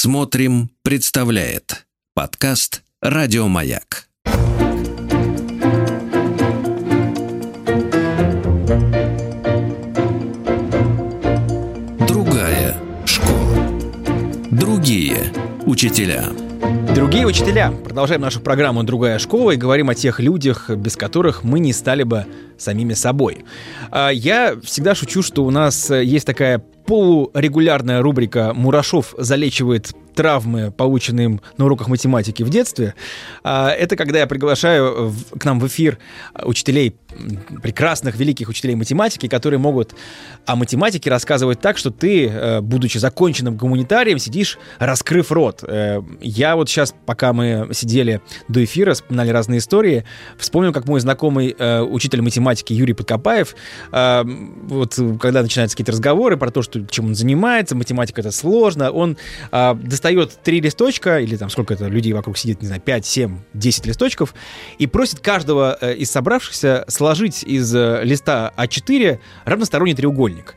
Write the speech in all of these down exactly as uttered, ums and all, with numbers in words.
Смотрим, представляет подкаст «Радио Маяк». Другая школа. Другие учителя. Другие учителя. Продолжаем нашу программу «Другая школа» и говорим о тех людях, без которых мы не стали бы самими собой. Я всегда шучу, что у нас есть такая полурегулярная рубрика «Мурашов залечивает травмы, полученные им на уроках математики в детстве». Это когда я приглашаю к нам в эфир учителей, прекрасных, великих учителей математики, которые могут о математике рассказывать так, что ты, будучи законченным гуманитарием, сидишь, раскрыв рот. Я вот сейчас, пока мы сидели до эфира, вспоминали разные истории, вспомнил, как мой знакомый учитель математики Юрий Подкопаев, вот когда начинаются какие-то разговоры про то, что, чем он занимается, математика — это сложно, он достает три листочка, или там сколько это людей вокруг сидит, не знаю, пять, семь, десять листочков, и просит каждого из собравшихся сложить из листа а четыре равносторонний треугольник.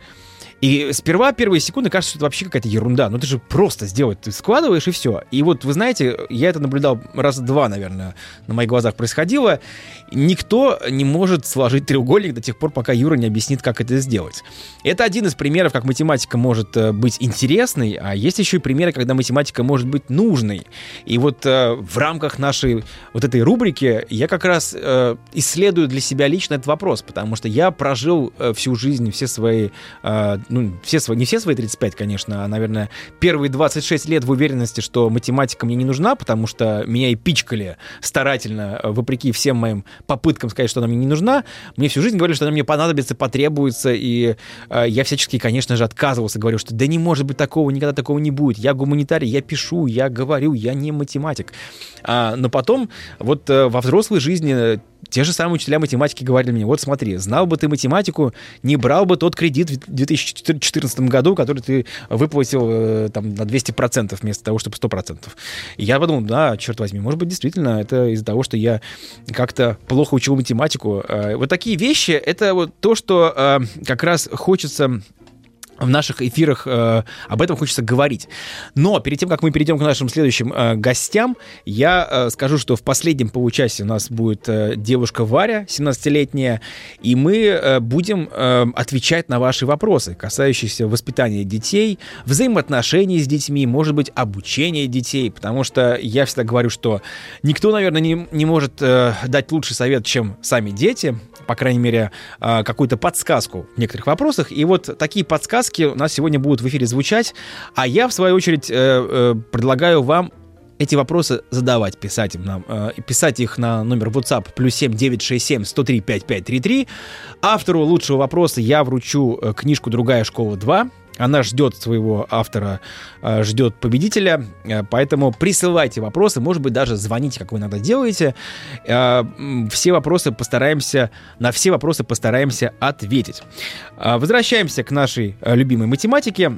И сперва первые секунды кажется, что это вообще какая-то ерунда. Ну, ты же просто сделать, ты складываешь и все. И вот, вы знаете, я это наблюдал раза два, наверное, на моих глазах происходило. Никто не может сложить треугольник до тех пор, пока Юра не объяснит, как это сделать. Это один из примеров, как математика может быть интересной, а есть еще и примеры, когда математика может быть нужной. И вот э, в рамках нашей вот этой рубрики я как раз э, исследую для себя лично этот вопрос, потому что я прожил э, всю жизнь, все свои... Э, ну, все свои, не все свои тридцать пять, конечно, а, наверное, первые двадцать шесть лет в уверенности, что математика мне не нужна, потому что меня и пичкали старательно, вопреки всем моим попыткам сказать, что она мне не нужна. Мне всю жизнь говорили, что она мне понадобится, потребуется, и э, я всячески, конечно же, отказывался, говорю, что да не может быть такого, никогда такого не будет. Я гуманитарий, я пишу, я говорю, я не математик. А, но потом, вот э, во взрослой жизни те же самые учителя математики говорили мне: вот смотри, знал бы ты математику, не брал бы тот кредит в две тысячи четырнадцатом году, который ты выплатил э, там, на двести процентов вместо того, чтобы сто процентов. И я подумал, да, черт возьми, может быть, действительно, это из-за того, что я как-то плохо учил математику. Э, вот такие вещи, это вот то, что э, как раз хочется... в наших эфирах э, об этом хочется говорить. Но перед тем, как мы перейдем к нашим следующим э, гостям, я э, скажу, что в последнем получасе у нас будет э, девушка Варя, семнадцатилетняя, и мы э, будем э, отвечать на ваши вопросы, касающиеся воспитания детей, взаимоотношений с детьми, может быть, обучения детей, потому что я всегда говорю, что никто, наверное, не, не может э, дать лучший совет, чем сами дети, по крайней мере, э, какую-то подсказку в некоторых вопросах. И вот такие подсказки у нас сегодня будут в эфире звучать, а я, в свою очередь, э, э, предлагаю вам эти вопросы задавать, писать, им нам, э, писать их на номер WhatsApp плюс семь девятьсот шестьдесят семь сто три пятьдесят пять тридцать три. Автору лучшего вопроса я вручу э, книжку «Другая школа два». Она ждет своего автора, э, ждет победителя, э, поэтому присылайте вопросы, может быть, даже звоните, как вы иногда делаете. Э, все вопросы постараемся, на все вопросы постараемся ответить. Э, возвращаемся к нашей э, любимой математике.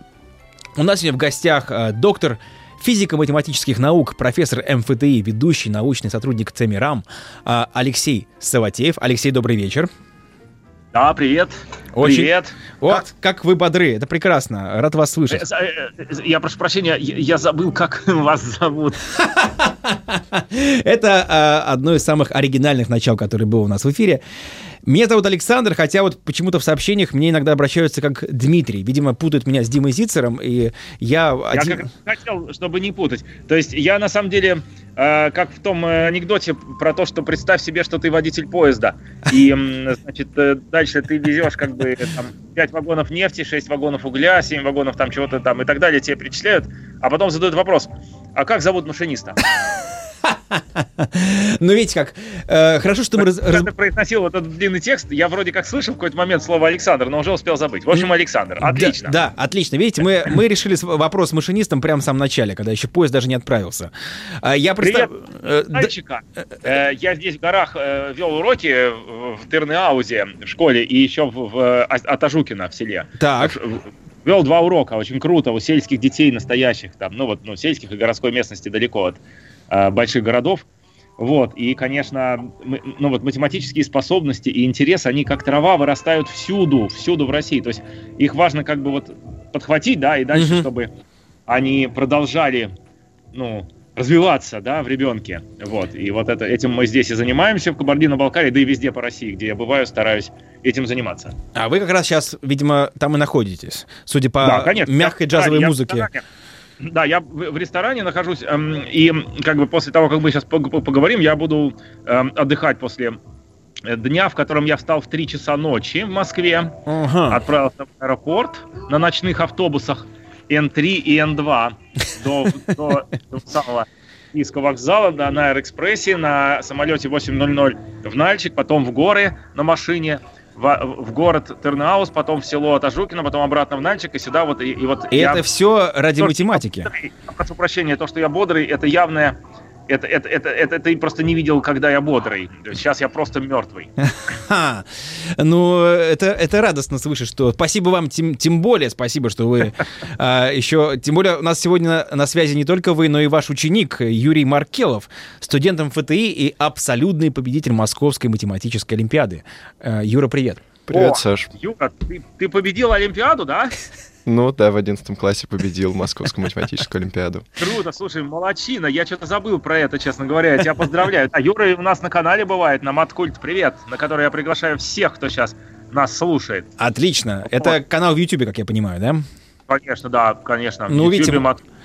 У нас сегодня в гостях э, доктор физико-математических наук, профессор эм эф тэ и, ведущий научный сотрудник ЦЕМИРАМ э, Алексей Саватеев. Алексей, добрый вечер. Да, привет. Очень. Привет. Вот, как? как вы бодры, это прекрасно, рад вас слышать. Я прошу прощения, я забыл, как вас зовут. Это одно из самых оригинальных начал, которое было у нас в эфире. Меня зовут Александр, хотя вот почему-то в сообщениях мне иногда обращаются как Дмитрий. Видимо, путают меня с Димой Зицером, и я... Я один... как хотел, чтобы не путать. То есть я на самом деле, э, как в том анекдоте про то, что представь себе, что ты водитель поезда, и, значит, дальше ты везешь как бы там пять вагонов нефти, шесть вагонов угля, семь вагонов там чего-то там и так далее, тебе перечисляют, а потом задают вопрос: а как зовут машиниста? Ну, видите как, э, хорошо, что мы... Раз... Когда ты произносил этот длинный текст, я вроде как слышал в какой-то момент слово Александр, но уже успел забыть. В общем, Александр. Отлично. Да, да, отлично. Видите, мы, мы решили вопрос с машинистом прямо в самом начале, когда еще поезд даже не отправился. Я представ... Привет, мальчика. Да... Я здесь в горах вел уроки в Тырныаузе в школе и еще в, в Атажукино в селе. Так. Вел два урока, очень круто, у сельских детей настоящих, там, ну вот, ну, сельских и городской местности далеко от э, больших городов. Вот, и, конечно, мы, ну вот математические способности и интерес, они как трава вырастают всюду, всюду в России. То есть их важно как бы вот подхватить, да, и дальше, mm-hmm. чтобы они продолжали, ну, развиваться, да, в ребенке. Вот. И вот это, этим мы здесь и занимаемся, в Кабардино-Балкарии, да и везде по России, где я бываю, стараюсь этим заниматься. А вы как раз сейчас, видимо, там и находитесь, судя по да, конечно, мягкой я, джазовой я музыке. Да, я в, в ресторане нахожусь, эм, и как бы после того, как мы сейчас поговорим, я буду эм, отдыхать после дня, в котором я встал в три часа ночи в Москве, ага. отправился в аэропорт на ночных автобусах эн три и эн два до, до, до самого Киевского вокзала, да, на Аэроэкспрессе, на самолете восемь ноль ноль в Нальчик, потом в горы на машине, в, в город Тырныауз, потом в село Тажукино, потом обратно в Нальчик и сюда вот. И, и вот и я... это все ради то, математики. Я прошу прощения, то, что я бодрый, это явное... Это, это, это, это ты просто не видел, когда я бодрый. Сейчас я просто мертвый. Ну, это, это радостно слышать, что... Спасибо вам, тем, тем более спасибо, что вы а, еще... Тем более у нас сегодня на связи не только вы, но и ваш ученик Юрий Маркелов, студент эм эф тэ и и абсолютный победитель Московской математической олимпиады. Юра, привет. Привет, О, Саш. Юра, ты, ты победил Олимпиаду, да? Ну да, в одиннадцатом классе победил Московскую математическую олимпиаду. Круто, слушай, молодчина, я что-то забыл про это, честно говоря, я тебя поздравляю. А Юра у нас на канале бывает, на Маткульт Привет, на который я приглашаю всех, кто сейчас нас слушает. Отлично, это вот. Канал в Ютубе, как я понимаю, да? Конечно, да, конечно. Ну, видите,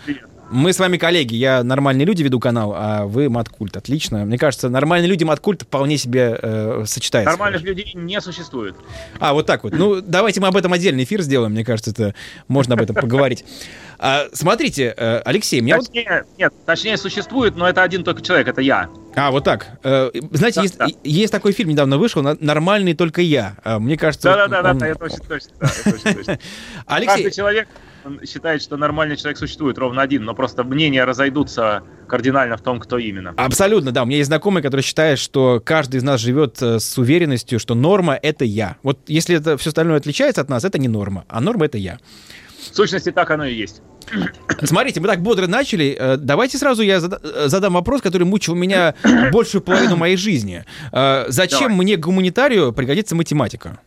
мы с вами коллеги, я «Нормальные люди» веду канал, а вы Маткульт. Отлично. Мне кажется, «Нормальные люди» Маткульт вполне себе э, сочетается. Нормальных хорошо. Людей не существует. А, вот так вот. Ну, давайте мы об этом отдельный эфир сделаем. Мне кажется, это можно об этом поговорить. А, смотрите, Алексей, меня точнее, вот... Нет, точнее существует, но это один только человек, это я. А, вот так. Знаете, да, есть, да. есть такой фильм, недавно вышел, «Нормальный только я». Мне кажется... Да-да-да, он... да, это очень точно. Да, это очень точно. Алексей... Каждый человек... Он считает, что нормальный человек существует ровно один, но просто мнения разойдутся кардинально в том, кто именно. Абсолютно, да. У меня есть знакомый, который считает, что каждый из нас живет с уверенностью, что норма — это я. Вот если это все остальное отличается от нас, это не норма, а норма — это я. В сущности, так оно и есть. Смотрите, мы так бодро начали. Давайте сразу я задам вопрос, который мучил меня большую половину моей жизни. Зачем Давай. мне, гуманитарию, пригодится математика?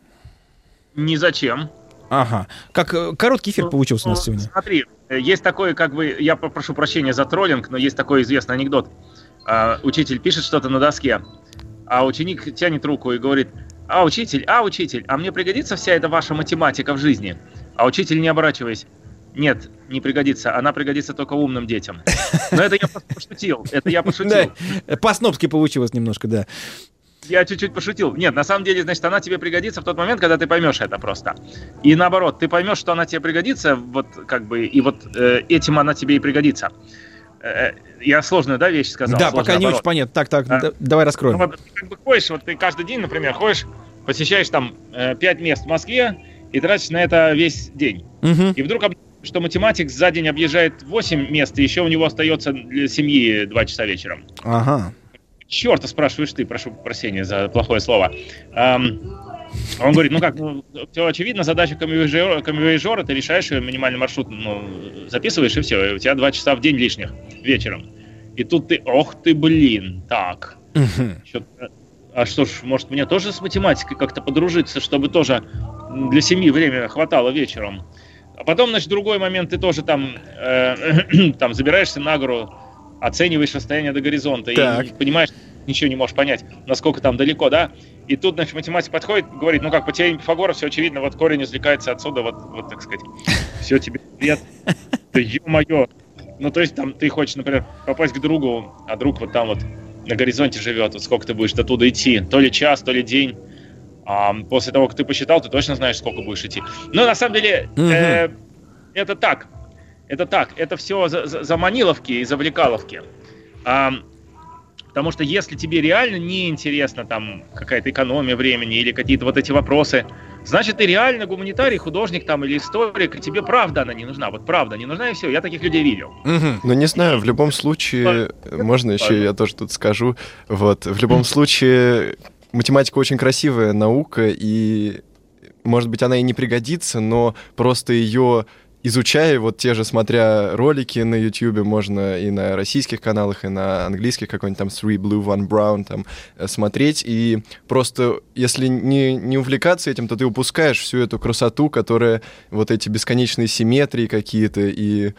Ни зачем. Ага. Как короткий эфир получился ну, у нас сегодня. Смотри, есть такой, как бы, я прошу прощения за троллинг, но есть такой известный анекдот. А, учитель пишет что-то на доске, а ученик тянет руку и говорит: а, учитель, а, учитель, а мне пригодится вся эта ваша математика в жизни? А учитель, не оборачиваясь: нет, не пригодится, она пригодится только умным детям. Но это я просто пошутил, это я пошутил. По-снобски получилось немножко, да. Я чуть-чуть пошутил. Нет, на самом деле, значит, она тебе пригодится в тот момент, когда ты поймешь это просто. И наоборот, ты поймешь, что она тебе пригодится, вот как бы, и вот э, этим она тебе и пригодится. Э, я сложную, да, вещь сказал? Да, пока не очень понятно. Так, так, а? Давай раскроем. Ну, вот, ты как бы ходишь, вот ты каждый день, например, ходишь, посещаешь там э, пять мест в Москве и тратишь на это весь день. Угу. И вдруг, что математик за день объезжает восемь мест, и еще у него остается для семьи два часа вечером. Ага. Черта спрашиваешь ты, прошу прощения за плохое слово. Эм, он говорит, ну как, ну, все очевидно, задача камевояжера, ты решаешь минимальный маршрут, ну, записываешь, и все, и у тебя два часа в день лишних вечером. И тут ты, ох ты, блин, так. Uh-huh. А что ж, может мне тоже с математикой как-то подружиться, чтобы тоже для семьи время хватало вечером. А потом, значит, другой момент, ты тоже там, э, там забираешься на гору, оцениваешь расстояние до горизонта так. и понимаешь, ничего не можешь понять, насколько там далеко, да? И тут, значит, математик подходит, говорит, ну как, по теореме Пифагора все очевидно, вот корень извлекается отсюда, вот, вот так сказать, все тебе привет. Да ё-моё. Ну, то есть там ты хочешь, например, попасть к другу, а друг вот там вот на горизонте живет, вот сколько ты будешь до туда идти, то ли час, то ли день. А после того, как ты посчитал, ты точно знаешь, сколько будешь идти. Но на самом деле э, это так. Это так, это все за, за, за маниловки и завлекаловки. А, потому что если тебе реально не интересна там какая-то экономия времени или какие-то вот эти вопросы, значит, ты реально гуманитарий, художник там или историк, и тебе правда она не нужна. Вот правда не нужна, и все. Я таких людей видел. Угу. Ну, не знаю, в любом случае, можно еще я тоже тут скажу, вот, в любом случае, математика очень красивая наука, и, может быть, она и не пригодится, но просто ее... изучая, вот те же, смотря ролики на YouTube, можно и на российских каналах, и на английских, какой-нибудь там Three Blue, One Brown, там, смотреть, и просто, если не, не увлекаться этим, то ты упускаешь всю эту красоту, которая, вот эти бесконечные симметрии какие-то, и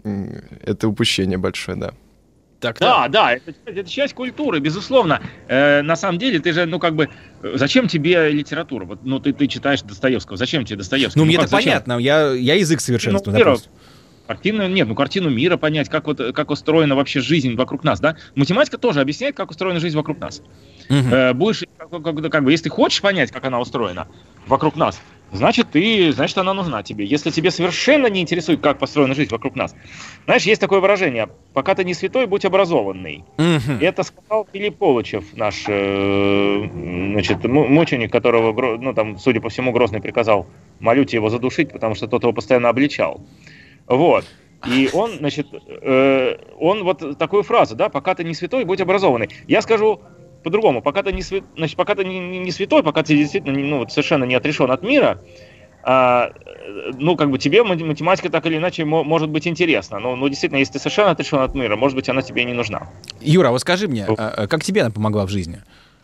это упущение большое, да. Так, да, так. да, это, это часть культуры, безусловно. Э, на самом деле, ты же, ну, как бы, зачем тебе литература? Вот, ну, ты, ты читаешь Достоевского, зачем тебе Достоевский? Ну, ну мне как, это зачем? понятно, я, я язык совершенствую, ну, допустим. Картину, нет, ну, картину мира понять, как, вот, как устроена вообще жизнь вокруг нас, да? Математика тоже объясняет, как устроена жизнь вокруг нас. Угу. Э, будешь, как, как, как бы, если ты хочешь понять, как она устроена вокруг нас, значит, ты, значит, она нужна тебе. Если тебе совершенно не интересует, как построена жизнь вокруг нас. Знаешь, есть такое выражение: пока ты не святой, будь образованный. Uh-huh. Это сказал Филипп Полочев, наш э, значит, мученик, которого, ну, там, судя по всему, Грозный приказал Малюте его задушить, потому что тот его постоянно обличал. Вот. И он, значит, э, он вот такую фразу, да, пока ты не святой, будь образованный. Я скажу по-другому, пока ты не, свя... Значит, пока ты не, не, не святой, пока ты действительно ну, вот совершенно не отрешен от мира, а, ну, как бы тебе математика так или иначе мо- может быть интересна. Но, ну, действительно, если ты совершенно отрешен от мира, может быть, она тебе и не нужна. Юра, вот скажи мне, а, как тебе она помогла в жизни?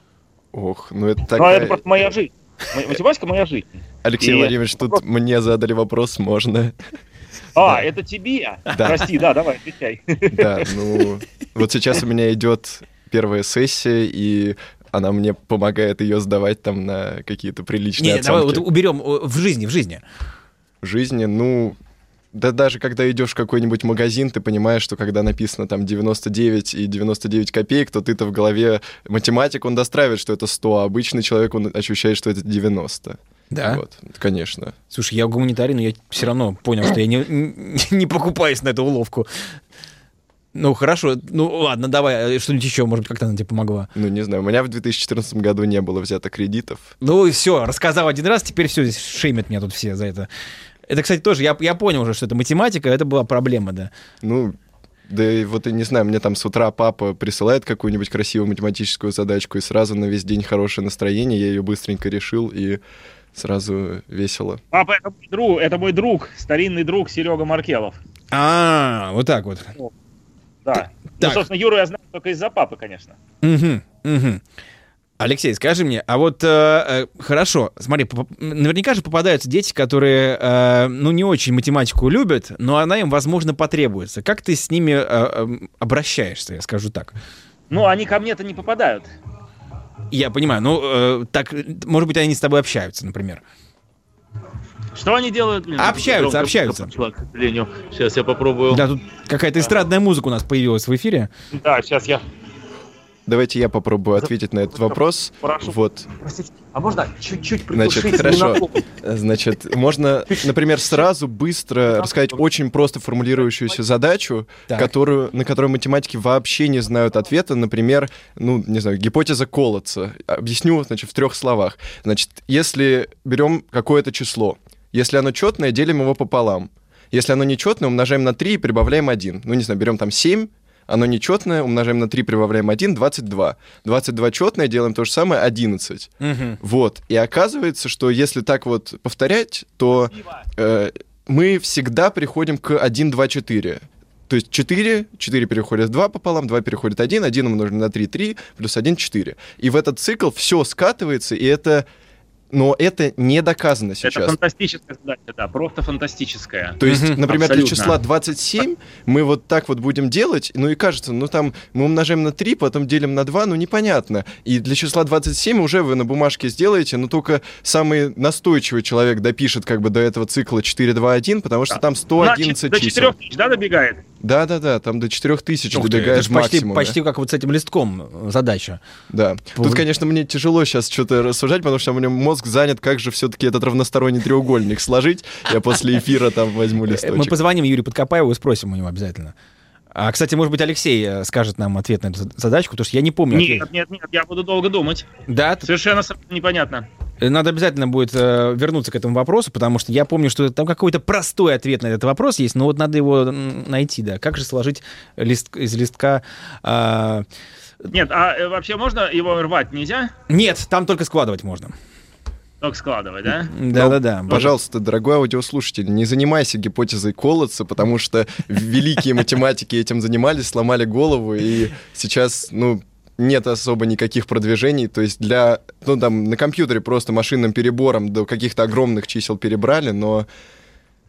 Ох, ну это такая... такая... Ну, это просто моя жизнь. Математика — моя жизнь. Алексей и Владимирович, тут вопрос... мне задали вопрос, можно... А, да. Это тебе? Да. Прости, да, давай, отвечай. Да, ну, вот сейчас у меня идет первая сессия, и она мне помогает ее сдавать там на какие-то приличные Нет, давай вот уберем в жизни, в жизни. В жизни, ну, да даже когда идешь в какой-нибудь магазин, ты понимаешь, что когда написано там девяносто девять и девяносто девять копеек, то ты-то в голове математик, он достраивает, что это сто, а обычный человек, он ощущает, что это девяносто. Да? Вот, конечно. Слушай, я гуманитарий, но я все равно понял, что я не, не покупаюсь на эту уловку. Ну, хорошо. Ну, ладно, давай, что-нибудь еще, может быть, как-то она тебе помогла. Ну, не знаю, у меня в две тысячи четырнадцатом году не было взято кредитов. Ну, все, рассказал один раз, теперь все, здесь шеймят меня тут все за это. Это, кстати, тоже, я, я понял уже, что это математика, это была проблема, да. Ну, да и вот, и не знаю, мне там с утра папа присылает какую-нибудь красивую математическую задачку, и сразу на весь день хорошее настроение, я ее быстренько решил, и сразу весело. Папа, это мой друг, это мой друг, старинный друг Серега Маркелов. А, вот так вот. Да. Так. Ну, собственно, Юру я знаю только из-за папы, конечно. Угу, угу. Алексей, скажи мне, а вот, э, э, хорошо, смотри, поп- наверняка же попадаются дети, которые, э, ну, не очень математику любят, но она им, возможно, потребуется. Как ты с ними э, э, обращаешься, я скажу так? Ну, они ко мне-то не попадают. Я понимаю, ну, э, так, может быть, они с тобой общаются, например. Что они делают? Блин, общаются, громко, общаются. Громко, к сожалению. Сейчас я попробую. Да, тут какая-то эстрадная музыка у нас появилась в эфире. Да, сейчас я... Давайте я попробую ответить на этот вопрос. Прошу. Вот. Простите, а можно чуть-чуть притушить? Значит, хорошо. Значит, можно, например, сразу быстро рассказать очень просто формулирующуюся задачу, которую, на которую математики вообще не знают ответа. Например, ну, не знаю, гипотеза Колотца. Объясню, значит, в трех словах. Значит, если берем какое-то число, если оно четное, делим его пополам. Если оно нечетное, умножаем на три и прибавляем один. Ну, не знаю, берем там семь, оно нечетное, умножаем на три, прибавляем один, двадцать два. двадцать два четное, делаем то же самое, одиннадцать. Угу. Вот. И оказывается, что если так вот повторять, то э, мы всегда приходим к один, два, четыре. То есть четыре, четыре переходит в два пополам, два переходит в один, один умножим на три, три, плюс один, четыре. И в этот цикл все скатывается, и это... Но это не доказано сейчас. Это фантастическая задача, да, просто фантастическая. То есть, mm-hmm. например, Абсолютно. Для числа двадцать семь мы вот так вот будем делать, ну и кажется, ну там мы умножаем на три, потом делим на два, ну непонятно. И для числа двадцать семь уже вы на бумажке сделаете, но только самый настойчивый человек допишет как бы до этого цикла четыре, два, один, потому что да. Там сто одиннадцать до чисел. четырех тысяч, да, добегает? Да-да-да, там до четырех тысяч добегает это максимум. Почти, почти как вот с этим листком задача. Да. Тут, Вы... конечно, мне тяжело сейчас что-то рассуждать, потому что у меня мозг занят, как же все-таки этот равносторонний треугольник сложить. Я после эфира там возьму листочек. Мы позвоним Юрию Подкопаеву и спросим у него обязательно. А, кстати, может быть, Алексей скажет нам ответ на эту задачку, потому что я не помню. Нет, ответ. нет, нет, я буду долго думать. Да? Совершенно непонятно. Надо обязательно будет э, вернуться к этому вопросу, потому что я помню, что там какой-то простой ответ на этот вопрос есть, но вот надо его найти, да. Как же сложить лист, из листка... Э... Нет, а э, вообще можно его рвать, нельзя? Нет, там только складывать можно. Только складывать, да? Да-да-да. Пожалуйста, дорогой аудиослушатель, не занимайся гипотезой Колотца, потому что великие математики этим занимались, сломали голову, и сейчас, ну... нет особо никаких продвижений, то есть для, ну там на компьютере просто машинным перебором до каких-то огромных чисел перебрали, но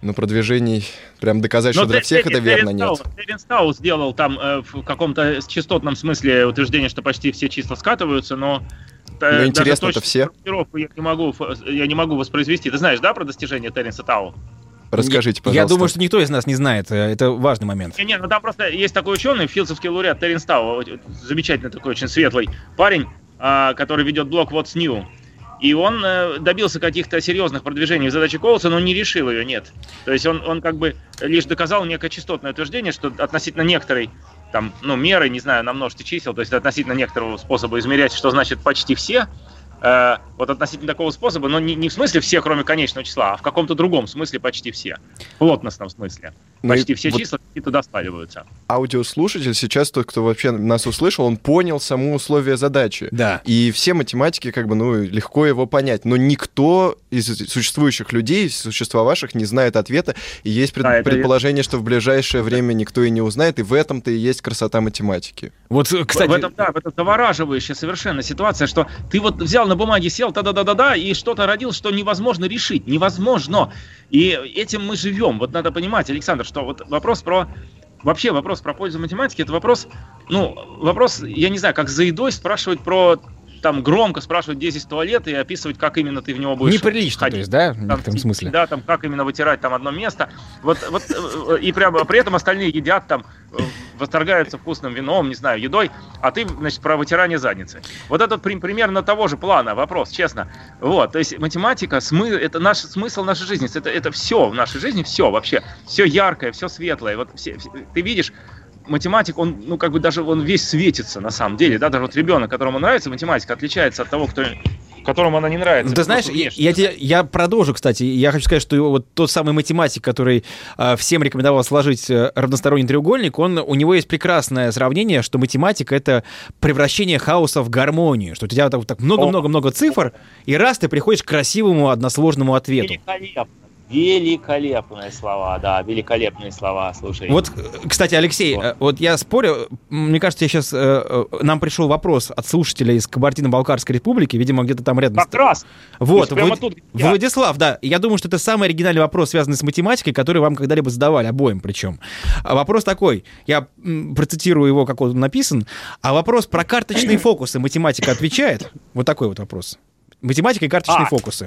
Ну, продвижений, прям доказать, что Но для Т- всех Т- это верно, Теренс нет. Тау- Теренс Тау сделал там э, в каком-то частотном смысле утверждение, что почти все числа скатываются, но... э, Ну, интересно, даже это все? формулировку Я не, могу, ф- я не могу воспроизвести. Ты знаешь, да, про достижения Теренса Тау? Расскажите, Я пожалуйста. думаю, что никто из нас не знает. Это важный момент. Не, не, ну там просто есть такой ученый, филдсовский лауреат Теренс Тау, замечательный такой, очень светлый парень, а, который ведет блог What's New. И он э, добился каких-то серьезных продвижений в задаче Коулса, но не решил ее, нет. То есть он, он как бы лишь доказал некое частотное утверждение, что относительно некоторой там, ну, меры, не знаю, на множестве чисел, то есть относительно некоторого способа измерять, что значит почти все, э, вот относительно такого способа, но не, не в смысле все, кроме конечного числа, а в каком-то другом смысле почти все. В плотностном смысле. Ну Почти и все вот числа и туда спариваются. Аудиослушатель сейчас, тот, кто вообще нас услышал, он понял само условие задачи. Да. И все математики, как бы, ну, легко его понять. Но никто из существующих людей, существовавших, не знает ответа. И есть пред- Да, это предположение, что в ближайшее время никто и не узнает. И в этом-то и есть красота математики. Вот, кстати... В этом, да, в этом завораживающая совершенно ситуация, что ты вот взял на бумаге, сел, да-да-да-да-да, и что-то родил, что невозможно решить. Невозможно. И этим мы живем. Вот надо понимать, Александр, что вот вопрос про... Вообще вопрос про пользу математики, это вопрос, ну, вопрос, я не знаю, как за едой спрашивать про, там, громко спрашивать, где здесь туалет, и описывать, как именно ты в него будешь Неприлично, ходить. то есть, да, в Там, некотором типа, смысле. Да, там, как именно вытирать там одно место. Вот, вот, э, и прямо при этом остальные едят там, э, восторгаются вкусным вином, не знаю, едой, а ты, значит, про вытирание задницы. Вот это при- примерно того же плана вопрос, честно. Вот, то есть математика, смы, это наш смысл нашей жизни, это, это все в нашей жизни, все вообще, все яркое, все светлое. Вот все, все- ты видишь, математик, он, ну, как бы даже он весь светится на самом деле, да, даже вот ребенок, которому нравится математика, отличается от того, кто, которому она не нравится. Ну, ты знаешь, Просто я, внешне. я, тебе- я продолжу, кстати. Я хочу сказать, что вот тот самый математик, который э, всем рекомендовал сложить э, равносторонний треугольник, он, у него есть прекрасное сравнение, что математика — это превращение хаоса в гармонию, что у тебя вот так много-много-много цифр, и раз ты приходишь к красивому односложному ответу. Великолепно. Великолепные слова, да, великолепные слова, слушай. Вот, э, кстати, Алексей, Вот. э, вот я спорю, м, мне кажется, я сейчас, э, э, нам пришел вопрос от слушателя из Кабардино-Балкарской республики, видимо, где-то там рядом. Как раз. Вот, То есть прямо Влад- тут, где я. Владислав, да. Я думаю, что это самый оригинальный вопрос, связанный с математикой, который вам когда-либо задавали, обоим причем. А вопрос такой, я м, процитирую его, как он написан. А вопрос про карточные фокусы математика отвечает? Вот такой вот вопрос. Математика и карточные А. фокусы.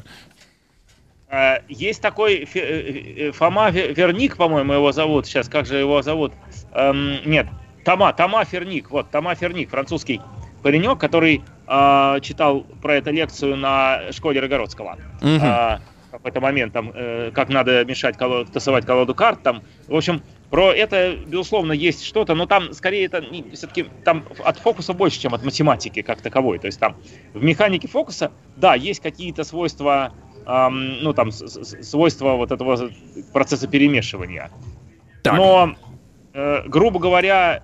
Э, Есть такой Фе- э, э, Фома Ве- Верник, по-моему, его зовут. Сейчас, как же его зовут? Эм, нет, Тома, Тома Ферник. Вот, Тома Ферник, французский паренек, который э, читал про эту лекцию на школе Рогородского. Мгм. А, в какой-то момент, там, э, как надо мешать, колоду, тасовать колоду карт. Там. В общем, про это, безусловно, есть что-то, но там, скорее, это не- все-таки там от фокуса больше, чем от математики как таковой. То есть там в механике фокуса, да, есть какие-то свойства, эм, ну, там, с- с- свойства вот этого процесса перемешивания. Так. Но, э, грубо говоря,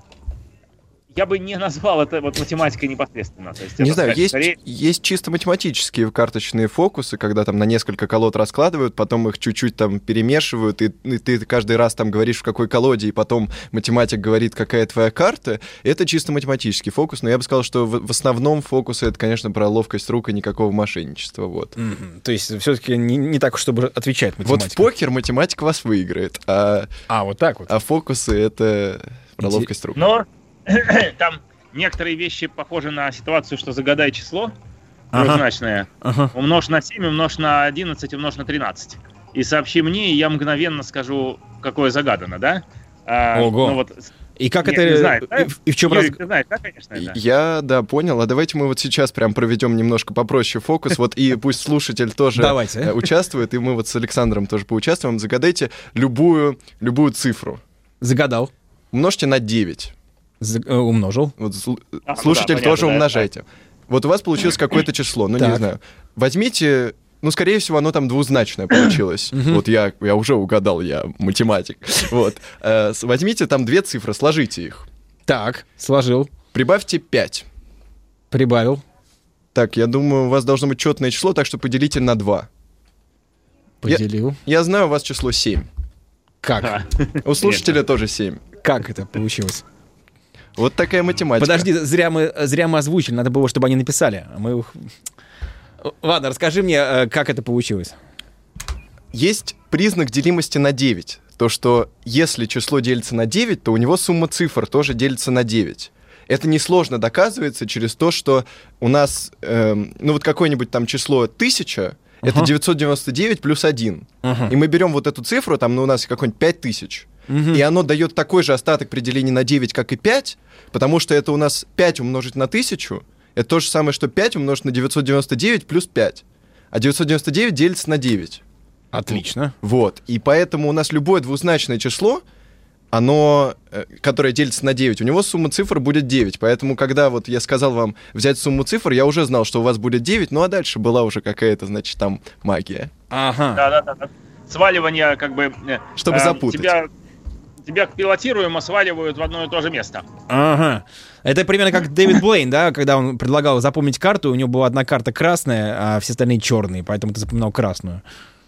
я бы не назвал это вот математикой непосредственно. То есть Не это знаю, скорее- есть, скорее- есть чисто математические карточные фокусы, когда там на несколько колод раскладывают, потом их чуть-чуть там перемешивают, и, и ты каждый раз там говоришь, в какой колоде, и потом математик говорит, какая твоя карта. Это чисто математический фокус, но я бы сказал, что в, в основном фокусы это, конечно, про ловкость рук и никакого мошенничества. Вот. Мгм. То есть все-таки не, не так, чтобы отвечать Вот математика. в покер математика вас выиграет, а, А, вот так вот. а фокусы это про Инте- ловкость рук. Но там некоторые вещи похожи на ситуацию, что загадай число Ага. двузначное, Ага. умножь на семь, умножь на одиннадцать, умножь на тринадцать. И сообщи мне, и я мгновенно скажу, какое загадано, да? А, Ого. Ну вот, И как Нет, это... не знаю, да? и, в- и в чем Юрик, раз... ты знаешь, да, конечно, это? Я, да, понял. А давайте мы вот сейчас прям проведем немножко попроще фокус. Вот и пусть слушатель тоже Давайте. э, участвует, и мы вот с Александром тоже поучаствуем. Загадайте любую, любую цифру. Загадал. Умножьте на девять. За- э, Умножил. Вот слу- А, ну слушатель да, понятно, тоже да, умножайте. Вот у вас получилось какое-то число, ну не Так. знаю. Возьмите, ну скорее всего оно там двузначное получилось. Мгм. Вот я, я уже угадал, я математик. Вот. Э, с- Возьмите там две цифры, сложите их. Так, сложил, Прибавьте пять. прибавил, Так, я думаю, у вас должно быть четное число, так что поделите на два. Я- поделил. Я знаю, у вас число семь. Как? А, У слушателя тоже семь. Как это получилось? Вот такая математика. Подожди, зря мы, зря мы озвучили, надо было, чтобы они написали. А мы... их- Ладно, расскажи мне, э, как это получилось. есть признак делимости на девять. То, что если число делится на девять, то у него сумма цифр тоже делится на девять. Это несложно доказывается через то, что у нас, эм, ну вот какое-нибудь там число тысяча, uh-huh. это девятьсот девяносто девять плюс один. Uh-huh. И мы берем вот эту цифру, там ну, у нас какой-нибудь пять тысяч, uh-huh. и оно дает такой же остаток при делении на девять, как и пять, потому что это у нас пять умножить на тысячу, это то же самое, что пять умножить на девятьсот девяносто девять плюс пять. А девятьсот девяносто девять делится на девять. Отлично. Вот. И поэтому у нас любое двузначное число, оно, которое делится на девять, у него сумма цифр будет девять. Поэтому, когда вот я сказал вам взять сумму цифр, я уже знал, что у вас будет девять, ну а дальше была уже какая-то, значит, там магия. Ага. Да-да-да. Сваливание, как бы... Чтобы э, запутать. Тебя, тебя пилотируемо сваливают в одно и то же место. Ага. Это примерно как Дэвид Блейн, да, когда он предлагал запомнить карту, у него была одна карта красная, а все остальные черные, поэтому ты запоминал красную.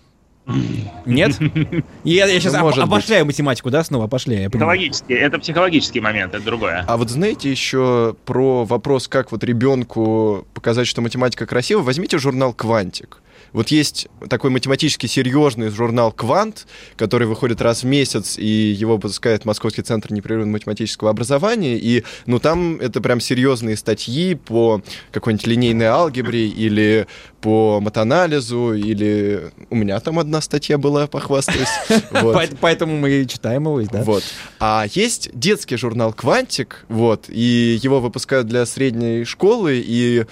Нет? Я, я сейчас ну, об, обошляю быть. математику, да, снова обошляю. Психологический, это психологический момент, это другое. А вот знаете еще про вопрос, как вот ребенку показать, что математика красива? Возьмите журнал «Квантик». Вот есть такой математически серьезный журнал «Квант», который выходит раз в месяц, и его выпускает Московский центр непрерывного математического образования. И, ну, там это прям серьезные статьи по какой-нибудь линейной алгебре или по матанализу, или... У меня там одна статья была, похвастаюсь. Поэтому мы и читаем его, да? Вот. А есть детский журнал «Квантик», вот, и его выпускают для средней школы, и...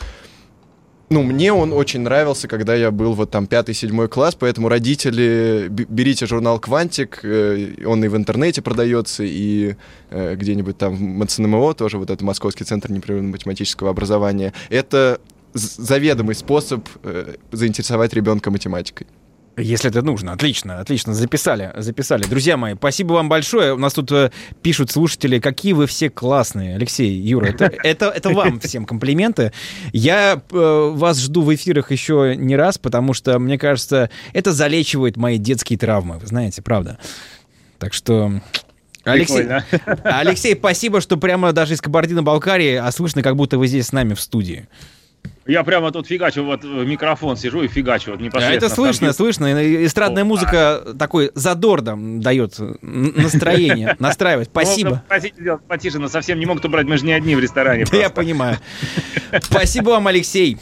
Ну, мне он очень нравился, когда я был вот там пятый-седьмой класс, поэтому родители, берите журнал «Квантик», он и в интернете продается, и где-нибудь там в МЦНМО тоже, вот это Московский центр непрерывного математического образования. Это заведомый способ заинтересовать ребенка математикой. Если это нужно. Отлично, отлично. Записали, записали. Друзья мои, спасибо вам большое. У нас тут э, пишут слушатели, какие вы все классные. Алексей, Юра, это, это, это вам всем комплименты. Я э, вас жду в эфирах еще не раз, потому что, мне кажется, это залечивает мои детские травмы. Вы знаете, правда. Так что... Алексей, Алексей, спасибо, что прямо даже из Кабардино-Балкарии, а слышно, как будто вы здесь с нами в студии. Я прямо тут фигачу, вот в микрофон сижу и фигачу. Вот непосредственно. Это слышно, слышно. Эстрадная музыка такой задор там дает настроение, настраивает. Спасибо. Просите делать потише, но совсем не могут убрать, мы же не одни в ресторане. Да, я понимаю. Спасибо вам, Алексей.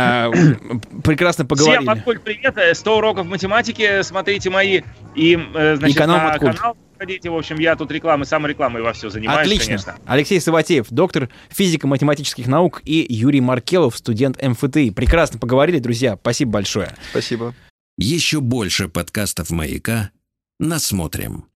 Прекрасно поговорили. Всем, Маткуль, привет. сто уроков математики, смотрите мои. И, значит, на канал. Ходите, в общем, я тут рекламой, саморекламой во все занимаюсь, Отлично. Конечно. Алексей Саватеев, доктор физико-математических наук, и Юрий Маркелов, студент эм эф тэ и. Прекрасно поговорили, друзья. Спасибо большое. Спасибо. Еще больше подкастов «Маяка» насмотрим.